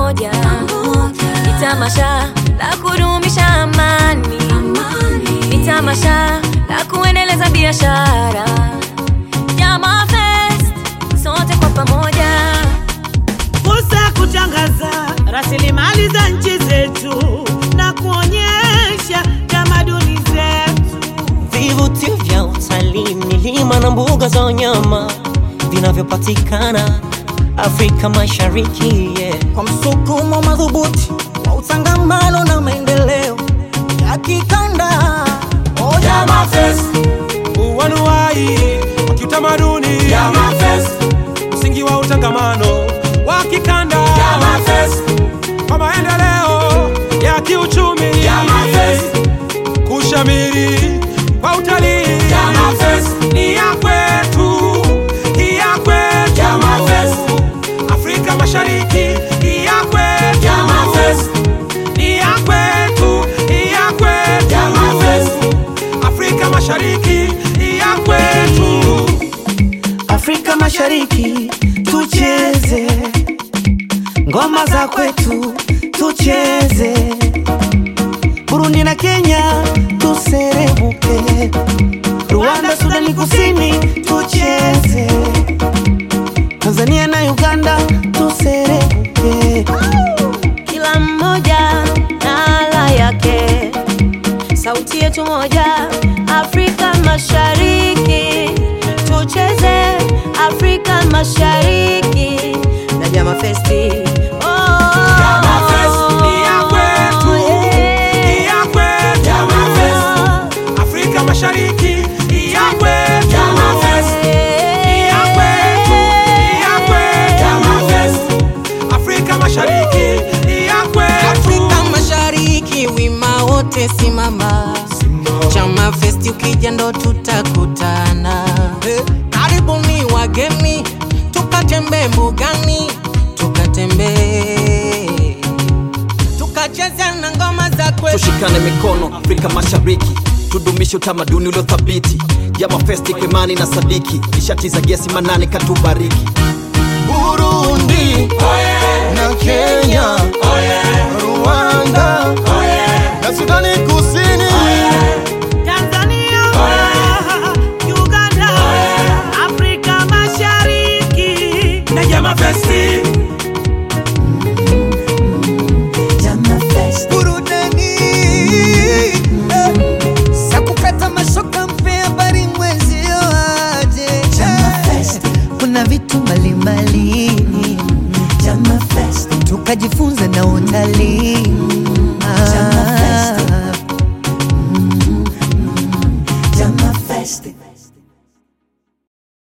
pamoja. Ni tamasha la kudumisha amani. Ni tamasha la kuendeleza biashara. Jama Fest, sote kwa pamoja. Fursa kutangaza rasilimali za nchi zetu na kuonyesha tamaduni zetu. Vivutio vya utalii, milima na mbuga za wanyama vinavyopatikana Afrika Mashariki, Kwa msukumo madhubuti wa utangamano na maendeleo ya kikanda. Jama Fest, uanuai wa kiutamaduni. Jama Fest, msingi wa utangamano wa kikanda. Jama Fest, kwa maendeleo ya kiuchumi. Jama Fest, kushamiri kwa utalii. Jama Fest, ni ya kwetu, ni ya kwetu. Jama Fest, Afrika Mashariki, ni ya kwetu. Jama Fest, ni ya kwetu, ni ya kwetu. Jama Fest, Afrika Mashariki, ni ya kwetu. Afrika Mashariki tucheze ngoma za kwetu, tucheze. Burundi na Kenya tuserebuke, Rwanda, Sudani Kusini tucheze, Tanzania na Uganda tuserebuke. Kila mmoja na ala yake, sauti yetu moja. Afrika Mashariki tucheze, Afrika Mashariki na Jama Festi. Jama Fest, ni ya kwetu, ni ya kwetu. Jama Fest, Afrika Mashariki, ni ya kwetu. Jama Fest, ni ya kwetu, ni ya kwetu. Jama Fest, Afrika Mashariki, ni ya kwetu. Afrika Mashariki wima wote simama. Jama Fest ukija ndo tutakutana. Karibuni wageni, tukatembe mbugani, tukatembe, tukacheze na ngoma za kwetu. Tushikane mikono Afrika Mashariki, tudumishe utamaduni ulio thabiti. Jama Fest kwa imani na sadiki, nishati za gesi manane katubariki. Burundi, na Kenya, Rwanda, na Sudani Kusini, Tanzania, Uganda, Afrika Mashariki na Jama Festi. Jama Fest, burudani sakukata mashoka, mpe habari mwezio aje. Jama Fest, kuna vitu mbalimbali. Jama Fest, tukajifunza na utalii.